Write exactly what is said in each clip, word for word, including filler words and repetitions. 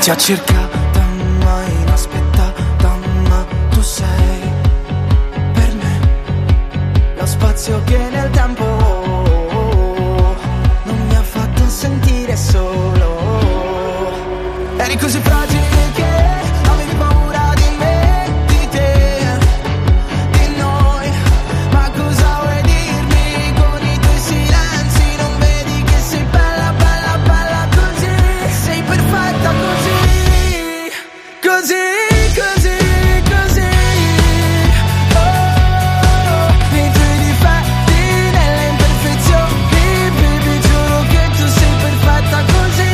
Ti ho cercata ma inaspettata, ma tu sei per me lo spazio che nel tempo non mi ha fatto sentire solo. Eri così fragile che avevi paura di me, di te, di noi. Ma cosa vuoi dirmi con i tuoi silenzi? Non vedi che sei bella, bella, bella così? Sei perfetta così, così, così, così. Oh, nei tuoi difetti, nelle imperfezioni, baby, giuro che tu sei perfetta così.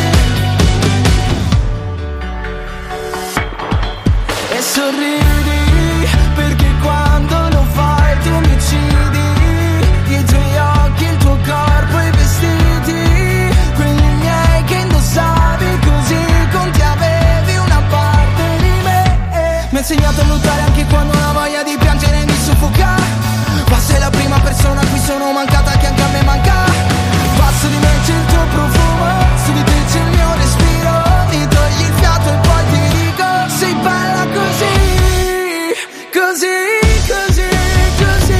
E sorridi perché quando lo fai tu mi uccidi. I tuoi occhi, il tuo corpo, i vestiti, quelli miei che indossavi così, con te avevi una parte di me. Mi ha insegnato a lottare anche quando ho una voglia di piangere e mi soffoca. Ma sei la prima persona a cui sono mancata, che anche a me manca. Passo di me c'è il tuo profumo, su di te c'è il mio respiro. Mi togli il fiato e poi ti dico sei bella così, così, così, così.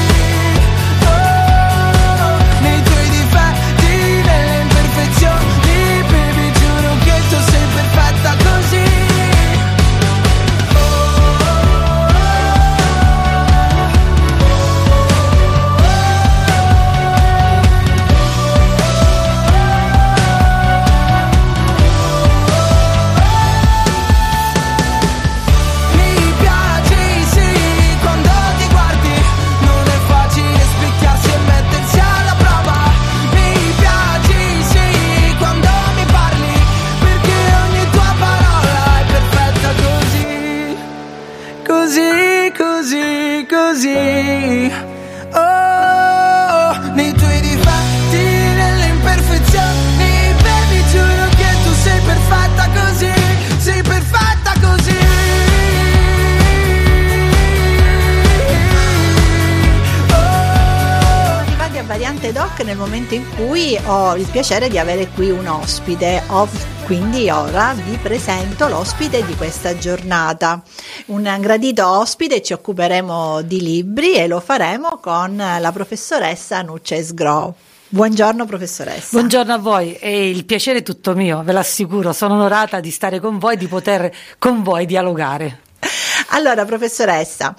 Oh, nei tuoi difetti, nelle imperfezioni, baby, giuro che tu sei perfetta così. Mi piaci sì, quando ti guardi, non è facile specchiarsi e mettersi alla prova. Mi piaci sì, quando mi parli, perché ogni tua parola è perfetta così, così, così, così. Oh, nei tuoi difetti, nelle imperfezioni, baby, giuro che tu sei perfetta così, sei perfetta così. Arrivati a Variante Doc nel momento in cui ho il piacere di avere qui un ospite. Ho- quindi ora vi presento l'ospite di questa giornata, un gradito ospite. Ci occuperemo di libri e lo faremo con la professoressa Nuccia Esgro. Buongiorno professoressa. Buongiorno a voi, e il piacere è tutto mio, ve l'assicuro, sono onorata di stare con voi, di poter con voi dialogare. Allora professoressa,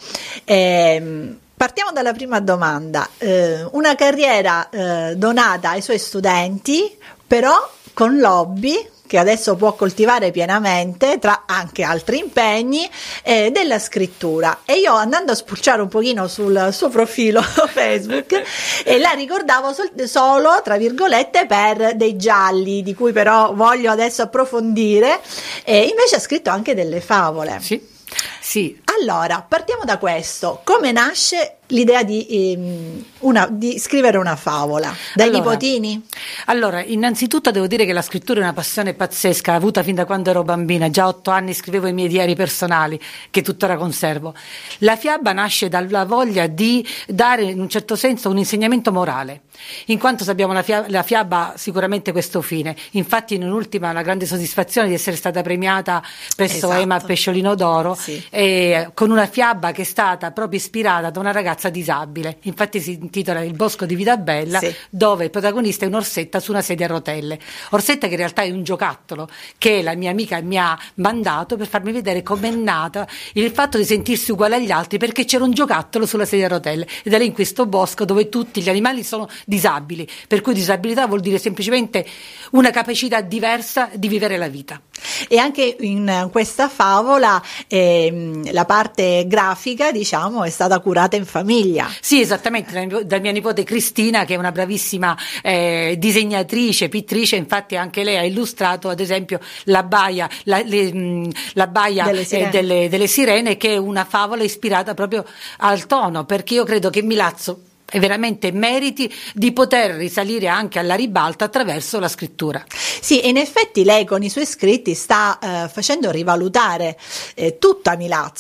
ehm, partiamo dalla prima domanda. Eh, una carriera eh, donata ai suoi studenti, però con l'hobby che adesso può coltivare pienamente, tra anche altri impegni, eh, della scrittura. E io, andando a spulciare un pochino sul suo profilo Facebook, e la ricordavo sol- solo, tra virgolette, per dei gialli, di cui però voglio adesso approfondire, e invece ha scritto anche delle favole. Sì, sì. Allora, partiamo da questo. Come nasce l'idea di, ehm, una, di scrivere una favola? Dai Allora, nipotini? Allora, innanzitutto devo dire che la scrittura è una passione pazzesca, avuta fin da quando ero bambina. Già a otto anni scrivevo i miei diari personali, che tuttora conservo. La fiaba nasce dalla voglia di dare, in un certo senso, un insegnamento morale, in quanto sappiamo la, fia- la fiaba ha sicuramente questo fine. Infatti, in un'ultima, la grande soddisfazione di essere stata premiata presso Esatto. Ema Pesciolino d'Oro, Sì. eh, con una fiaba che è stata proprio ispirata da una ragazza disabile. Infatti si intitola Il bosco di Vitabella, Sì. dove il protagonista è un'orsetta su una sedia a rotelle. Orsetta che in realtà è un giocattolo che la mia amica mi ha mandato per farmi vedere com'è nata il fatto di sentirsi uguale agli altri, perché c'era un giocattolo sulla sedia a rotelle, ed è lì in questo bosco dove tutti gli animali sono disabili, per cui disabilità vuol dire semplicemente una capacità diversa di vivere la vita. E anche in questa favola ehm, la parte grafica, diciamo, è stata curata in famiglia. Sì, esattamente, da mia- da mia nipote Cristina, che è una bravissima eh, disegnatrice, pittrice. Infatti anche lei ha illustrato ad esempio la baia, la, le, mh, la baia Delle eh, sirene. delle, delle sirene, che è una favola ispirata proprio al tono, perché io credo che Milazzo e veramente meriti di poter risalire anche alla ribalta attraverso la scrittura. Sì, e in effetti lei con i suoi scritti sta eh, facendo rivalutare eh, tutta Milazzo,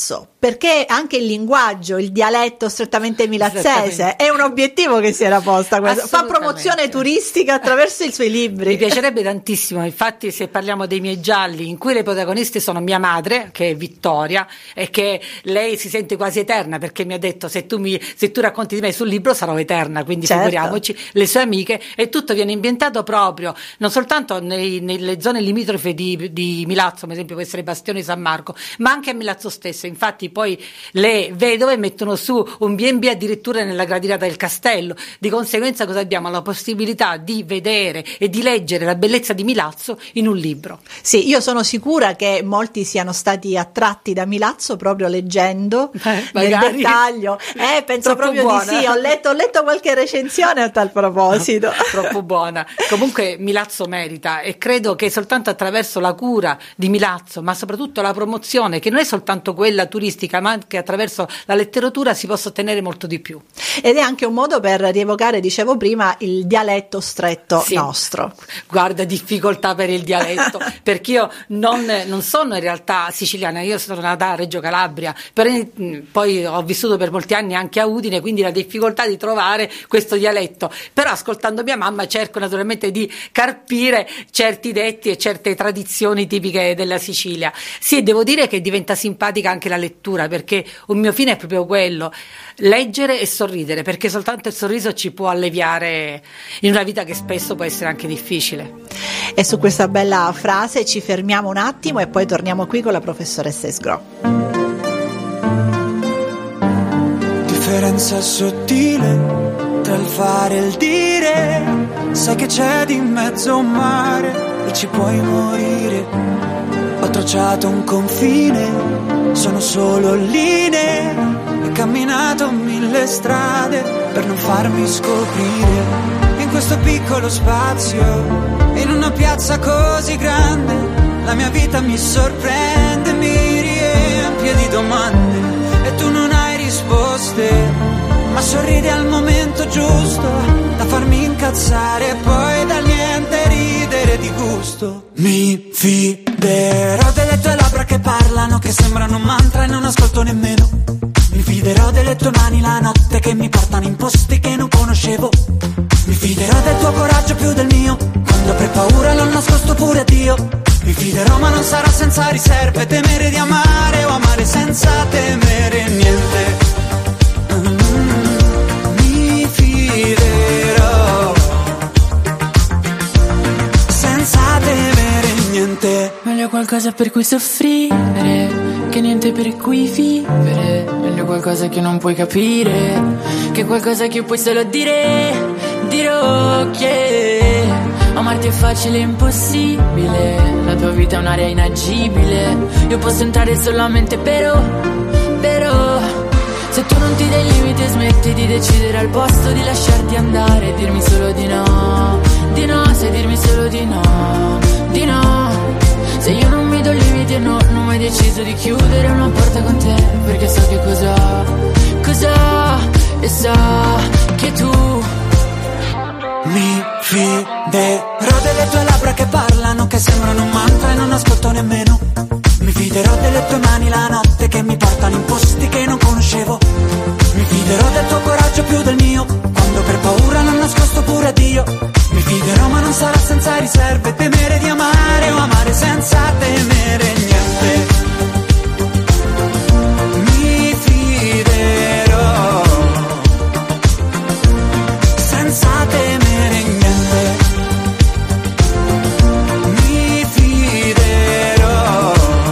perché anche il linguaggio, il dialetto strettamente milazzese è un obiettivo che si era posta, fa promozione turistica attraverso i suoi libri. Mi piacerebbe tantissimo, infatti, se parliamo dei miei gialli in cui le protagoniste sono mia madre, che è Vittoria, e che lei si sente quasi eterna, perché mi ha detto se tu, mi, se tu racconti di me sul libro sarò eterna, quindi certo. Figuriamoci, le sue amiche, e tutto viene ambientato proprio non soltanto nei, nelle zone limitrofe di, di Milazzo, per esempio può essere Bastione San Marco, ma anche a Milazzo stesso. Infatti poi le vedove mettono su un bi e bi addirittura nella gradinata del castello, di conseguenza cosa abbiamo? La possibilità di vedere e di leggere la bellezza di Milazzo in un libro. Sì, io sono sicura che molti siano stati attratti da Milazzo proprio leggendo eh, nel dettaglio, eh, penso proprio buona. Di sì, ho letto, ho letto qualche recensione a tal proposito. Troppo buona. Comunque Milazzo merita, e credo che soltanto attraverso la cura di Milazzo, ma soprattutto la promozione, che non è soltanto quella turistica, ma anche attraverso la letteratura, si possa ottenere molto di più. Ed è anche un modo per rievocare, dicevo prima, il dialetto stretto sì. nostro. Guarda, difficoltà per il dialetto, perché io non, non sono in realtà siciliana, io sono nata a Reggio Calabria, però poi ho vissuto per molti anni anche a Udine, quindi la difficoltà di trovare questo dialetto, però ascoltando mia mamma cerco naturalmente di carpire certi detti e certe tradizioni tipiche della Sicilia. Sì, devo dire che diventa simpatica anche la lettura, perché un mio fine è proprio quello, leggere e sorridere, perché soltanto il sorriso ci può alleviare in una vita che spesso può essere anche difficile. E su questa bella frase ci fermiamo un attimo e poi torniamo qui con la professoressa Esgro. Differenza sottile tra il fare e il dire, sai che c'è di mezzo un mare e ci puoi morire. Ho tracciato un confine, sono solo linee, e camminato mille strade per non farmi scoprire. In questo piccolo spazio, in una piazza così grande, la mia vita mi sorprende, mi riempie di domande e tu non hai risposte, ma sorridi al momento giusto da farmi incazzare e poi da niente ridere di gusto. Mi fiderò delle tue labbra che parlano, che sembrano un mantra e non ascolto nemmeno. Mi fiderò delle tue mani la notte che mi portano in posti che non conoscevo. Mi fiderò del tuo coraggio più del mio, quando per paura l'ho nascosto pure a Dio. Mi fiderò ma non sarà senza riserve, temere di amare o amare senza temere niente. Mm, mi fiderò senza temere niente. Meglio qualcosa per cui soffrire che niente per cui vivere. Meglio qualcosa che non puoi capire che qualcosa che puoi solo dire. Dirò che amarti è facile e impossibile, la tua vita è un'area inagibile. Io posso entrare solamente però, però se tu non ti dai limiti e smetti di decidere al posto di lasciarti andare e dirmi solo di no, di no, sai dirmi solo di no, di no. Se io non mi do limiti e no, non ho mai deciso di chiudere una porta con te, perché so che cosa, cosa, e so che tu mi fiderò delle tue labbra che parlano, che sembrano un mantra e non ascolto nemmeno. Mi fiderò delle tue mani la notte che mi portano in posti che non conoscevo. Mi fiderò del tuo coraggio più del mio, quando per paura l'ho nascosto pure a Dio. Mi fiderò ma non sarà senza riserve, temere di amare o amare senza temere niente. Mi fiderò senza temere niente. Mi fiderò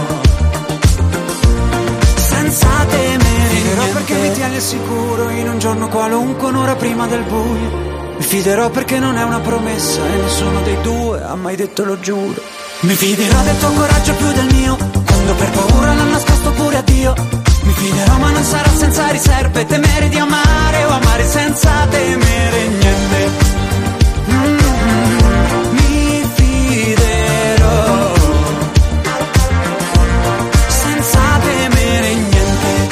senza temere fiderò niente. Perché mi tieni al sicuro in un giorno qualunque, un'ora prima del buio. Mi fiderò perché non è una promessa e nessuno dei due ha mai detto lo giuro. Mi fiderò del tuo coraggio più del mio, quando per paura l'ho nascosto pure a Dio. Mi fiderò ma non sarà senza riserve, temere di amare o amare senza temere niente. Mm-hmm. Mi fiderò senza temere niente.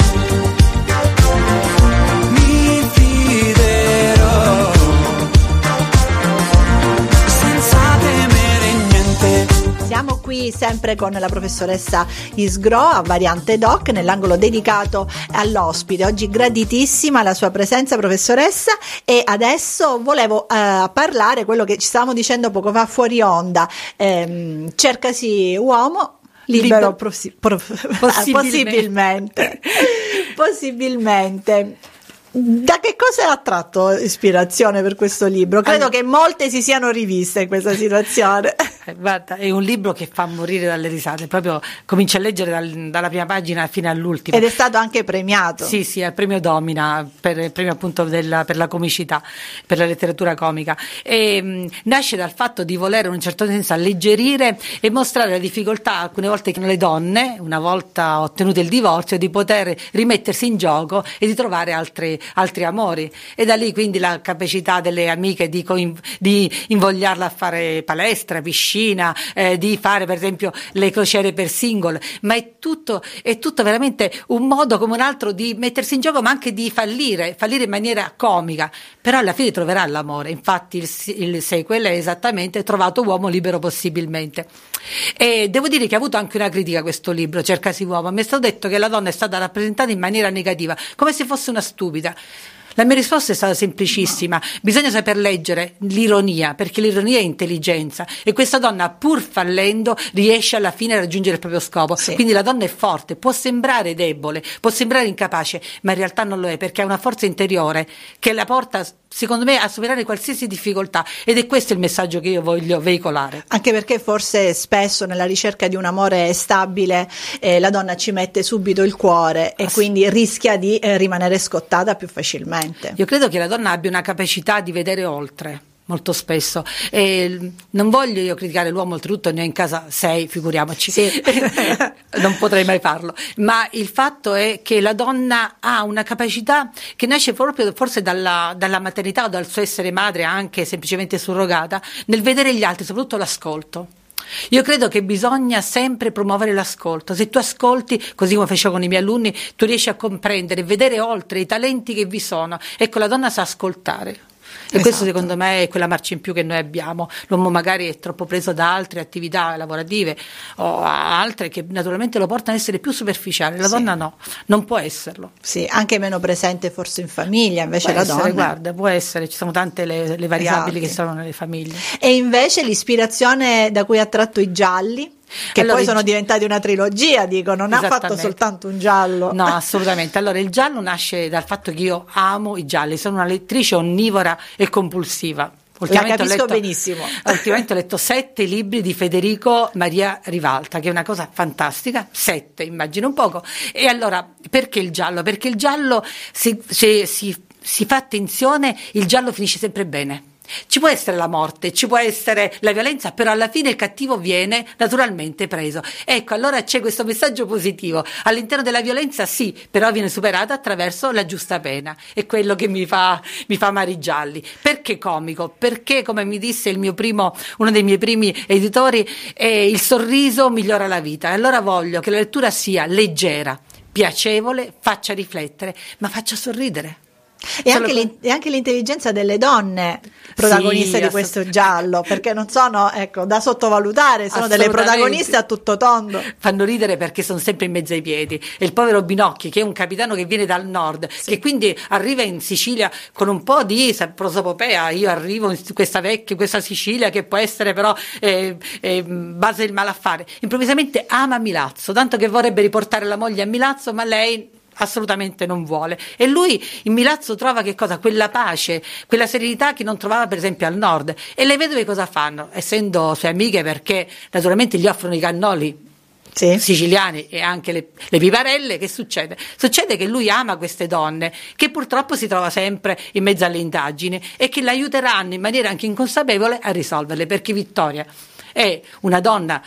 Mi fiderò senza temere niente. Siamo qui qui sempre con la professoressa Isgro a Variante Doc, nell'angolo dedicato all'ospite. Oggi graditissima la sua presenza, professoressa, e adesso volevo eh, parlare quello che ci stavamo dicendo poco fa fuori onda. Ehm, cercasi uomo libero, Liber- prossi- pro- possibilmente. possibilmente possibilmente. Da che cosa ha tratto ispirazione per questo libro? Credo allora, che molte si siano riviste in questa situazione. Eh, guarda, è un libro che fa morire dalle risate, proprio comincia a leggere dal, dalla prima pagina fino all'ultima. Ed è stato anche premiato. Sì, sì, al premio Domina, per il premio appunto della, per la comicità, per la letteratura comica. E, mh, nasce dal fatto di volere in un certo senso alleggerire e mostrare la difficoltà alcune volte che le donne, una volta ottenuto il divorzio, di poter rimettersi in gioco e di trovare altre altri amori, e da lì quindi la capacità delle amiche di, coin- di invogliarla a fare palestra, piscina, eh, di fare per esempio le crociere per single, ma è tutto, è tutto veramente un modo come un altro di mettersi in gioco, ma anche di fallire, fallire in maniera comica, però alla fine troverà l'amore. Infatti il, il sequel è esattamente Trovato uomo libero possibilmente. E devo dire che ha avuto anche una critica questo libro, Cercasi uomo. Mi è stato detto che la donna è stata rappresentata in maniera negativa, come se fosse una stupida. La mia risposta è stata semplicissima: no. Bisogna saper leggere l'ironia, perché l'ironia è intelligenza, e questa donna, pur fallendo, riesce alla fine a raggiungere il proprio scopo. Sì. Quindi la donna è forte, può sembrare debole, può sembrare incapace, ma in realtà non lo è, perché ha una forza interiore che la porta, secondo me, a superare qualsiasi difficoltà, ed è questo il messaggio che io voglio veicolare. Anche perché forse spesso nella ricerca di un amore stabile eh, la donna ci mette subito il cuore e ah, quindi sì. rischia di eh, rimanere scottata più facilmente. Io credo che la donna abbia una capacità di vedere oltre, molto spesso, e non voglio io criticare l'uomo, oltretutto ne ho in casa sei, figuriamoci, sì. Non potrei mai farlo, ma il fatto è che la donna ha una capacità che nasce proprio forse dalla, dalla maternità o dal suo essere madre, anche semplicemente surrogata, nel vedere gli altri, soprattutto l'ascolto. Io credo che bisogna sempre promuovere l'ascolto. Se tu ascolti, così come facevo con i miei alunni, tu riesci a comprendere, vedere oltre i talenti che vi sono. Ecco, la donna sa ascoltare. E esatto. Questo secondo me è quella marcia in più che noi abbiamo. L'uomo magari è troppo preso da altre attività lavorative o altre che naturalmente lo portano ad essere più superficiale. La sì. donna no, non può esserlo. Sì, anche meno presente forse in famiglia, invece può la essere, donna. Guarda, può essere, ci sono tante le, le variabili esatto. che sono nelle famiglie. E invece l'ispirazione da cui ha tratto i gialli? Che allora, poi sono diventati una trilogia, dico, non ha fatto soltanto un giallo. No, assolutamente. Allora, il giallo nasce dal fatto che io amo i gialli, sono una lettrice onnivora e compulsiva. Ultimamente La capisco ho letto, benissimo. Ultimamente ho letto sette libri di Federico Maria Rivalta, che è una cosa fantastica, sette, immagino un poco. E allora, perché il giallo? Perché il giallo, se, se si, si fa attenzione, il giallo finisce sempre bene. Ci può essere la morte, ci può essere la violenza, però alla fine il cattivo viene naturalmente preso. Ecco, allora c'è questo messaggio positivo. All'interno della violenza sì, però viene superata attraverso la giusta pena. È quello che mi fa, mi fa amare i gialli. Perché comico? Perché, come mi disse il mio primo, uno dei miei primi editori, eh, il sorriso migliora la vita. E allora voglio che la lettura sia leggera, piacevole, faccia riflettere, ma faccia sorridere. E anche, e anche l'intelligenza delle donne protagoniste sì, di questo giallo, perché non sono, ecco, da sottovalutare, sono delle protagoniste a tutto tondo. Fanno ridere perché sono sempre in mezzo ai piedi. E il povero Binocchi, che è un capitano che viene dal nord, sì. che quindi arriva in Sicilia con un po' di prosopopea. Io arrivo in questa vecchia, questa Sicilia che può essere però eh, eh, base del malaffare. Improvvisamente ama Milazzo, tanto che vorrebbe riportare la moglie a Milazzo, ma lei assolutamente non vuole, e lui in Milazzo trova che cosa? Quella pace, quella serenità che non trovava per esempio al nord. E le vedove cosa fanno? Essendo sue amiche, perché naturalmente gli offrono i cannoli sì. siciliani e anche le, le piparelle, che succede? Succede che lui ama queste donne, che purtroppo si trova sempre in mezzo alle indagini e che l'aiuteranno in maniera anche inconsapevole a risolverle, perché Vittoria è una donna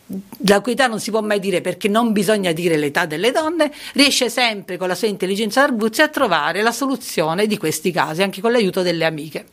la cui età non si può mai dire, perché non bisogna dire l'età delle donne, riesce sempre con la sua intelligenza d'arbuzzi a trovare la soluzione di questi casi, anche con l'aiuto delle amiche.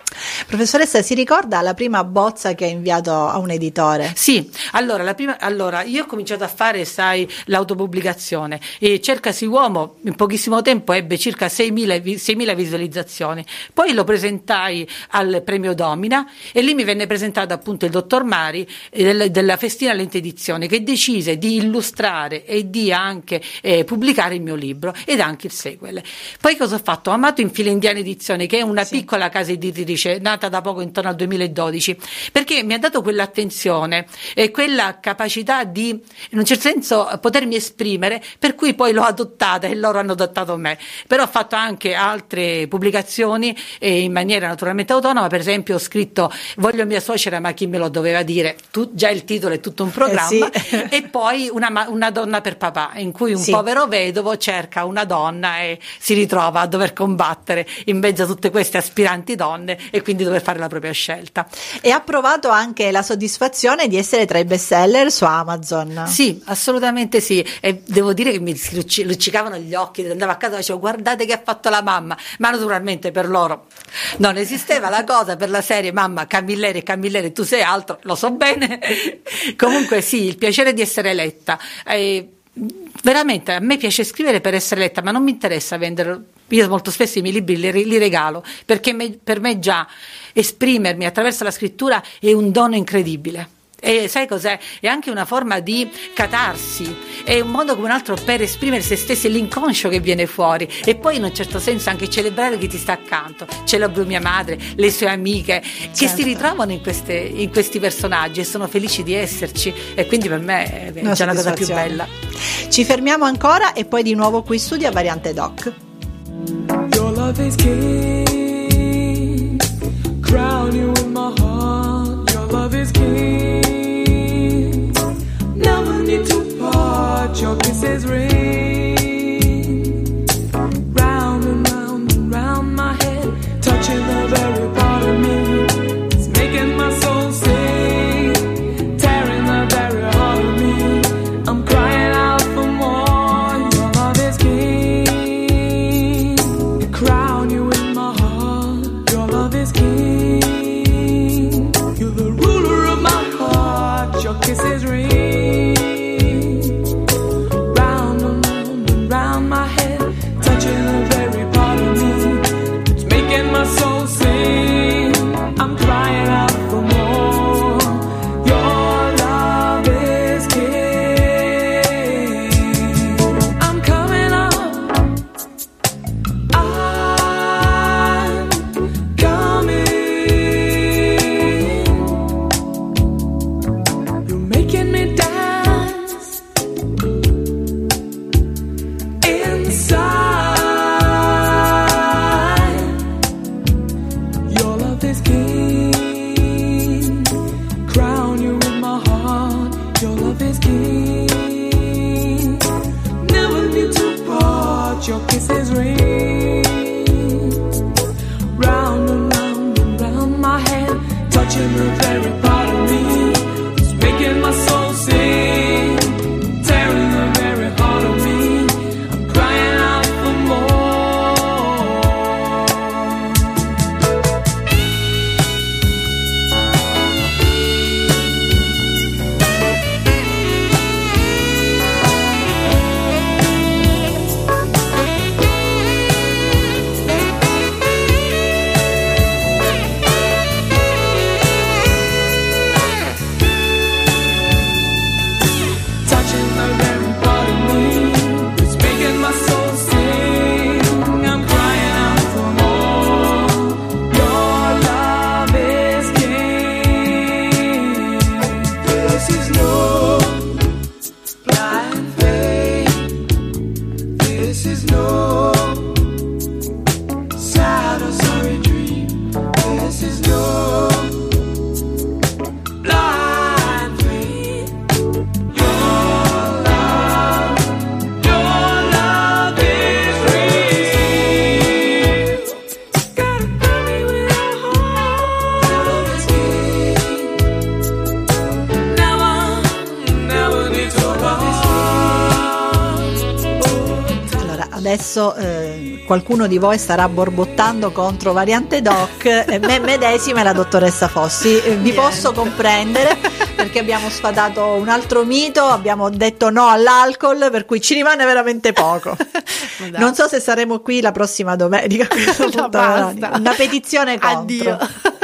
Professoressa, si ricorda la prima bozza che ha inviato a un editore? Sì, allora, la prima, allora io ho cominciato a fare, sai, l'autopubblicazione e Cercasi Uomo in pochissimo tempo ebbe circa seimila visualizzazioni. Poi lo presentai al premio Domina e lì mi venne presentato appunto il dottor Mari eh, del, della Festina Lente Edizione, che decise di illustrare e di anche eh, pubblicare il mio libro ed anche il sequel. Poi cosa ho fatto? Ho amato in Fila Indiana Edizione, che è una sì. piccola casa editrice nata da poco, intorno al duemiladodici, perché mi ha dato quell'attenzione e quella capacità di, in un certo senso, potermi esprimere, per cui poi l'ho adottata e loro hanno adottato me. Però ho fatto anche altre pubblicazioni eh, in maniera naturalmente autonoma. Per esempio ho scritto Voglio mia suocera ma chi me lo doveva dire, tu, già il titolo è tutto un programma, eh sì. E poi una, una donna per papà, in cui un sì. povero vedovo cerca una donna e si ritrova a dover combattere in mezzo a tutte queste aspiranti donne e quindi dover fare la propria scelta. E ha provato anche la soddisfazione di essere tra i bestseller su Amazon? Sì, assolutamente sì, e devo dire che mi luccicavano gli occhi, andavo a casa e dicevo guardate che ha fatto la mamma, ma naturalmente per loro non esisteva la cosa, per la serie mamma Camilleri e Camilleri tu sei altro, lo so bene. Comunque sì, il piacere di essere letta, eh, veramente a me piace scrivere per essere letta, ma non mi interessa vendere. Io molto spesso i miei libri li, li regalo, perché me, per me già esprimermi attraverso la scrittura è un dono incredibile. E sai cos'è? È anche una forma di catarsi, è un modo come un altro per esprimere se stessi, l'inconscio che viene fuori, e poi in un certo senso anche celebrare chi ti sta accanto. Celebro mia madre, le sue amiche, certo. che si ritrovano in, queste, in questi personaggi e sono felici di esserci, e quindi per me è già una cosa più bella. Ci fermiamo ancora e poi di nuovo qui in studio a Variante Doc. Your love is king, crown you in my heart. Your love is king, never need to part. Your kisses ring, round and round and round my head, touching the very part of me. It's making my soul sing, tearing the very heart of me. I'm crying out for more. Your love is king, crown you in my heart. Your love is king, you're the ruler of my heart. Your kisses ring, round and round and round my head, touching the very part of me. It's making my soul sing, I'm crying out for more. Your love is king, I'm coming up, I'm coming. You're making me dance inside. Your love is king, crown you in my heart. Your love is king, never need to part. Your kisses ring, round and round and round my head, touching the very part of me. It's making my soul sing, tearing the very heart of me. I'm crying out for more. adesso eh, qualcuno di voi starà borbottando contro Variante Doc, eh, me medesima e la dottoressa Fossi. Eh, vi posso comprendere, perché abbiamo sfatato un altro mito, abbiamo detto no all'alcol, per cui ci rimane veramente poco. Non so se saremo qui la prossima domenica. No, basta. Una petizione contro. Addio.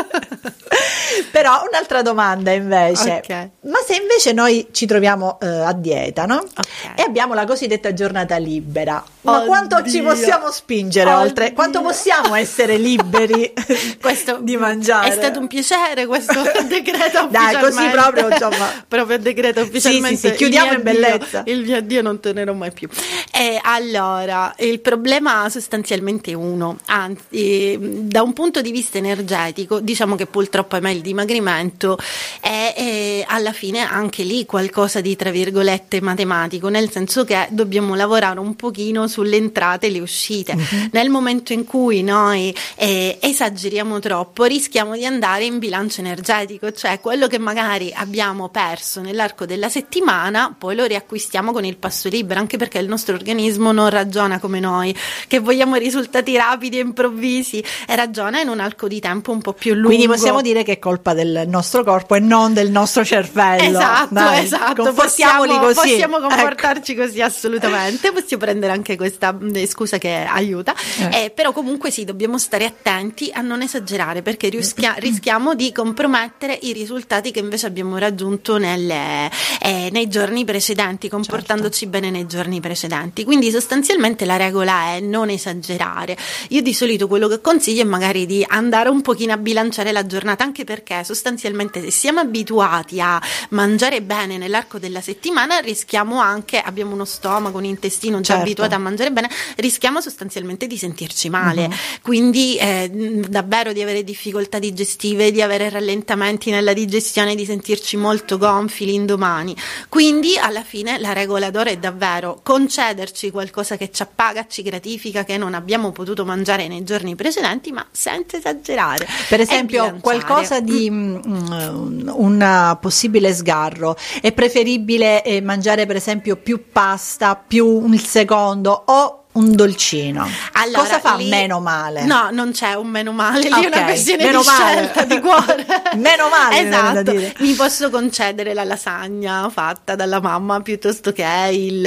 Però un'altra domanda invece, Okay. ma se invece noi ci troviamo eh, a dieta, no? Ok. E abbiamo la cosiddetta giornata libera, ma Oddio. quanto ci possiamo spingere Oddio. oltre? Quanto possiamo essere liberi Questo di mangiare? È stato un piacere questo decreto Dai, così ufficialmente. proprio, insomma. Proprio decreto ufficialmente. Sì, sì, sì, chiudiamo il in mio bellezza. addio, il mio addio non tornerò mai più. E allora, il problema sostanzialmente è uno, anzi, da un punto di vista energetico, diciamo che purtroppo ahimè il dimagrimento è, è alla fine anche lì qualcosa di tra virgolette matematico, nel senso che dobbiamo lavorare un pochino sulle entrate e le uscite. Uh-huh. Nel momento in cui noi eh, esageriamo troppo, rischiamo di andare in bilancio energetico, cioè quello che magari abbiamo perso nell'arco della settimana poi lo riacquistiamo con il passo libero, anche perché il nostro organismo non ragiona come noi, che vogliamo risultati rapidi e improvvisi, e ragiona in un arco di tempo un po' più lungo. Quindi possiamo dire che è colpa del nostro corpo e non del nostro cervello. Esatto, Dai, esatto. comportiamoli Possiamo, così. possiamo comportarci Ecco. così assolutamente. Possiamo prendere anche questa eh, scusa che aiuta. Eh. Eh, però comunque sì, dobbiamo stare attenti a non esagerare, perché rischia, rischiamo di compromettere i risultati che invece abbiamo raggiunto nelle, eh, nei giorni precedenti, comportandoci certo. bene nei giorni precedenti. Quindi sostanzialmente la regola è non esagerare. Io di solito quello che consiglio è magari di andare un pochino a bilanciare la giornata, anche perché sostanzialmente se siamo abituati a mangiare bene nell'arco della settimana, rischiamo anche, abbiamo uno stomaco, un intestino già certo. abituato a mangiare bene, rischiamo sostanzialmente di sentirci male. Uh-huh. Quindi eh, davvero di avere difficoltà digestive, di avere rallentamenti nella digestione, di sentirci molto gonfi l'indomani. Quindi alla fine la regola d'oro è davvero concederci qualcosa che ci appaga, ci gratifica, che non abbiamo potuto mangiare nei giorni precedenti, ma senza esagerare. Per esempio, qualcosa di mm. mh, un possibile sgarro, è preferibile eh, mangiare per esempio più pasta, più il secondo, o un dolcino? Allora, cosa fa lì, meno male? No, non c'è un meno male, lì okay. è una questione meno di male. scelta di cuore. Meno male, esatto. da dire. Mi posso concedere la lasagna fatta dalla mamma piuttosto che il,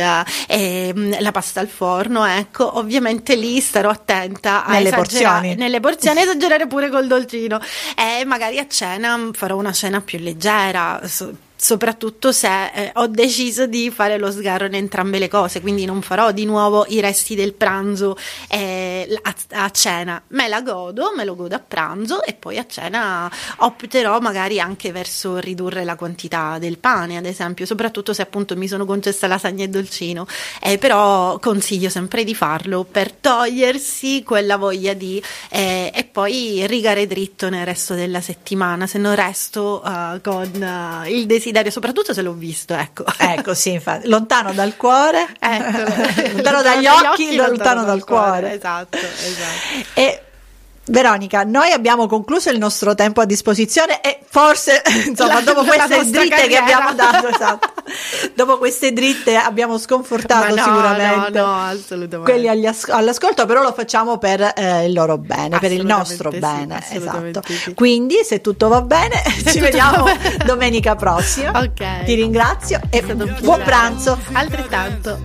eh, la pasta al forno, ecco. Ovviamente lì starò attenta a nelle esagerare, porzioni nelle porzioni esagerare pure col dolcino, e magari a cena farò una cena più leggera, soprattutto se eh, ho deciso di fare lo sgarro in entrambe le cose, quindi non farò di nuovo i resti del pranzo eh, a, a cena, me la godo, me lo godo a pranzo, e poi a cena opterò magari anche verso ridurre la quantità del pane, ad esempio, soprattutto se appunto mi sono concessa lasagna e dolcino, eh, però consiglio sempre di farlo per togliersi quella voglia di eh, e poi rigare dritto nel resto della settimana, se non resto uh, con uh, il desiderio, soprattutto se l'ho visto, ecco. Ecco, sì, infatti, lontano dal cuore, ecco. lontano dagli occhi, lontano, lontano dal cuore. cuore. Esatto, esatto. E Veronica, noi abbiamo concluso il nostro tempo a disposizione e forse, insomma, la, dopo queste dritte carriera. che abbiamo dato, esatto, dopo queste dritte abbiamo sconfortato no, sicuramente no, no, assolutamente. quelli agli as- all'ascolto, però lo facciamo per eh, il loro bene, per il nostro sì, bene, esatto. Sì. Quindi, se tutto va bene, se ci vediamo bene. domenica prossima. Ok. Ti ringrazio e buon pranzo. Altrettanto.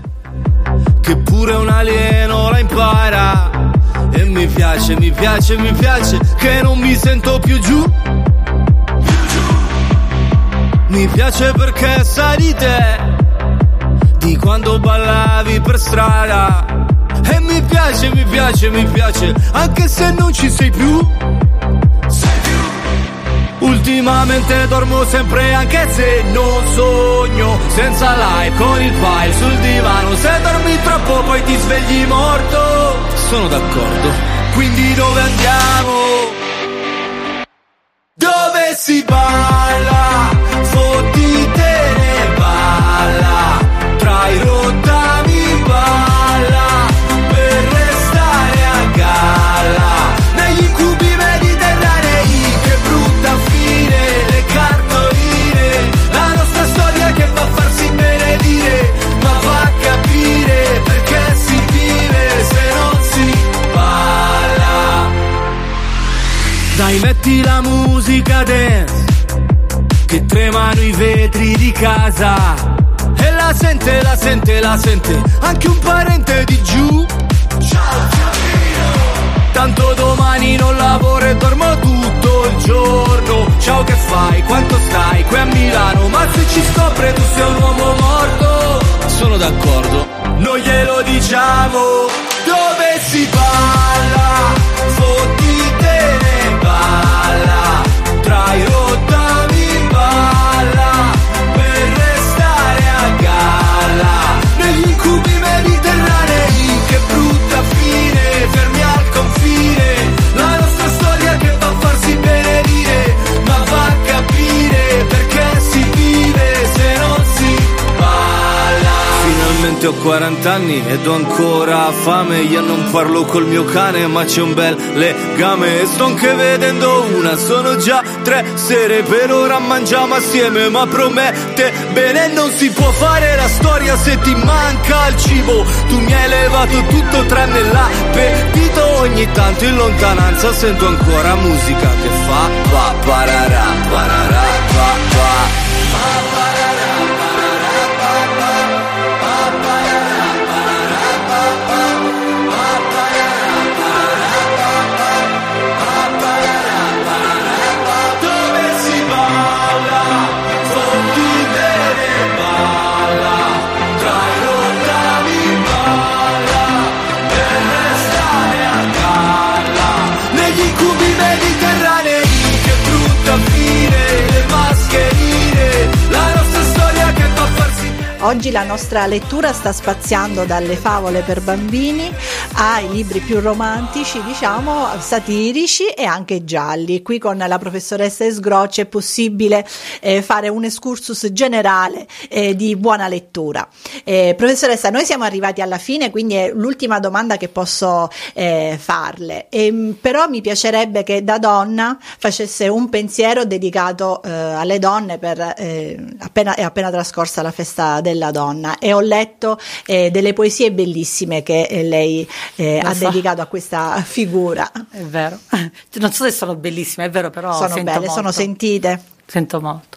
Che pure un alieno la impara. E mi piace, mi piace, mi piace che non mi sento più giù. Mi piace perché sai di te, di quando ballavi per strada. E mi piace, mi piace, mi piace anche se non ci sei più. Sei più. Ultimamente dormo sempre anche se non sogno, senza live con il file sul divano. Se dormi troppo poi ti svegli morto. Sono d'accordo, quindi dove andiamo? Dove si balla? Fottitene balla, tra i rottami balla, per restare a galla, negli incubi mediterranei, che brutta fine, le cartoline, la nostra storia che fa farsi benedire, ma fa capire perché si vive. la musica dance che tremano i vetri di casa, e la sente, la sente, la sente anche un parente di giù. Ciao Giovino, tanto domani non lavoro e dormo tutto il giorno. Ciao, che fai? Quanto stai? Qui a Milano, ma se ci scopre tu sei un uomo morto. Sono d'accordo, non glielo diciamo. Dove si balla, fottite ne balla, tra i rottami in balla, per restare a galla, negli incubi mediterranei, che brutta fine, fermi al confine, la nostra storia che va a farsi benedire, ma va a capire perché si vive se non si balla. Finalmente ho quaranta anni ed ho ancora fame, io non parlo col mio cane ma c'è un bel legame, e sto anche vedendo una, sono già tre sere, per ora mangiamo assieme, ma promette bene. Non si può fare la storia se ti manca il cibo, tu mi hai levato tutto tranne l'appetito, ogni tanto in lontananza sento ancora musica che fa pa pararà, pararà, pa pa. Oggi la nostra lettura sta spaziando dalle favole per bambini ai libri più romantici, diciamo, satirici e anche gialli. Qui con la professoressa Esgrocci è possibile eh, fare un excursus generale eh, di buona lettura. Eh, professoressa, noi siamo arrivati alla fine, quindi è l'ultima domanda che posso eh, farle. E, però mi piacerebbe che da donna facesse un pensiero dedicato eh, alle donne per eh, appena, è appena trascorsa la festa della donna, e ho letto eh, delle poesie bellissime che eh, lei eh, ha so. dedicato a questa figura. È vero, non so se sono bellissime, è vero, però sono sento belle, molto. sono sentite. Sento molto.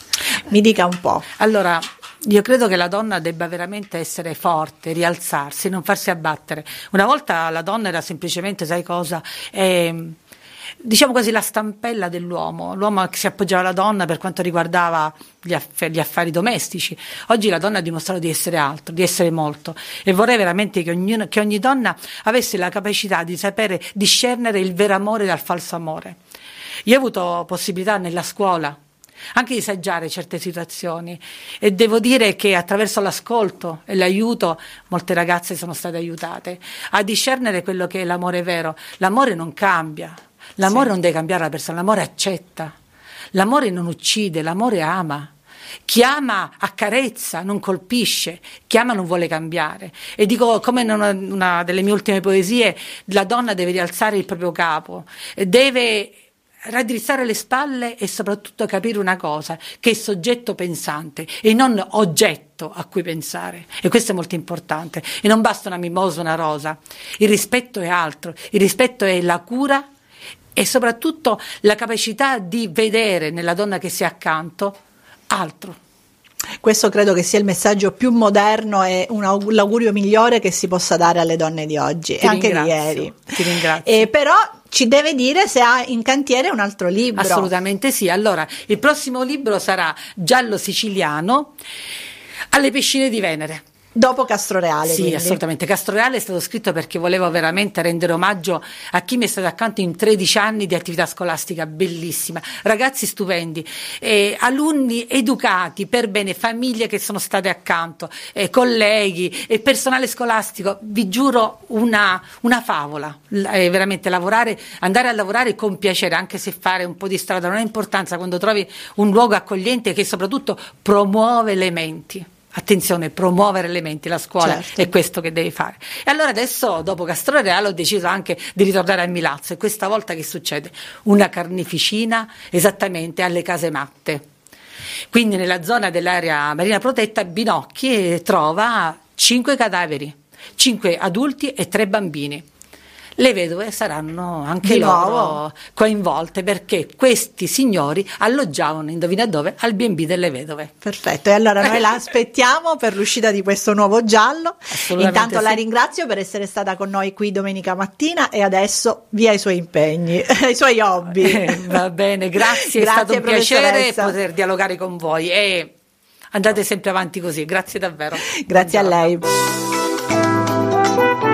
Mi dica un po'. Allora, io credo che la donna debba veramente essere forte, rialzarsi, non farsi abbattere. Una volta la donna era semplicemente, sai cosa? Eh, diciamo così, la stampella dell'uomo, l'uomo che si appoggiava alla donna per quanto riguardava gli, aff- gli affari domestici. Oggi la donna ha dimostrato di essere altro, di essere molto, e vorrei veramente che, ognuno, che ogni donna avesse la capacità di sapere discernere il vero amore dal falso amore. Io ho avuto possibilità nella scuola anche di saggiare certe situazioni, e devo dire che attraverso l'ascolto e l'aiuto molte ragazze sono state aiutate a discernere quello che è l'amore vero. L'amore non cambia, l'amore sì. non deve cambiare la persona, l'amore accetta, l'amore non uccide, l'amore ama. Chi ama accarezza, non colpisce, chi ama non vuole cambiare. E dico, come in una, una delle mie ultime poesie, la donna deve rialzare il proprio capo, deve raddrizzare le spalle e soprattutto capire una cosa, che è soggetto pensante e non oggetto a cui pensare, e questo è molto importante. E non basta una mimosa, una rosa, il rispetto è altro, il rispetto è la cura e soprattutto la capacità di vedere nella donna che si ha accanto altro. Questo credo che sia il messaggio più moderno e un aug- l'augurio migliore che si possa dare alle donne di oggi. Ti e anche di ieri. Ti ringrazio. E però ci deve dire se ha in cantiere un altro libro. Assolutamente sì. Allora, il prossimo libro sarà Giallo siciliano, alle piscine di Venere. Dopo Castroreale. Sì, quindi. assolutamente. Castroreale è stato scritto perché volevo veramente rendere omaggio a chi mi è stato accanto in tredici anni di attività scolastica bellissima, ragazzi stupendi, eh, alunni educati per bene, famiglie che sono state accanto, eh, colleghi e personale scolastico. Vi giuro una, una favola, eh, veramente lavorare, andare a lavorare con piacere, anche se fare un po' di strada non ha importanza quando trovi un luogo accogliente che soprattutto promuove le menti. Attenzione, promuovere elementi, la scuola certo. È questo che devi fare. E allora adesso, dopo Castroreale, ho deciso anche di ritornare a Milazzo, e questa volta che succede? Una carneficina esattamente alle Casematte. Quindi nella zona dell'area marina protetta Binocchi trova cinque cadaveri, cinque adulti e tre bambini. le vedove saranno anche Di loro nuovo. coinvolte, perché questi signori alloggiavano, indovina dove, al B and B delle vedove. Perfetto, e allora noi la aspettiamo per l'uscita di questo nuovo giallo. Assolutamente Intanto la sì. ringrazio per essere stata con noi qui domenica mattina e adesso via i suoi impegni, i suoi hobby. Eh, va bene, grazie, è Grazie, stato un piacere professoressa. poter dialogare con voi e andate sempre avanti così, grazie davvero. Grazie a Buongiorno. lei.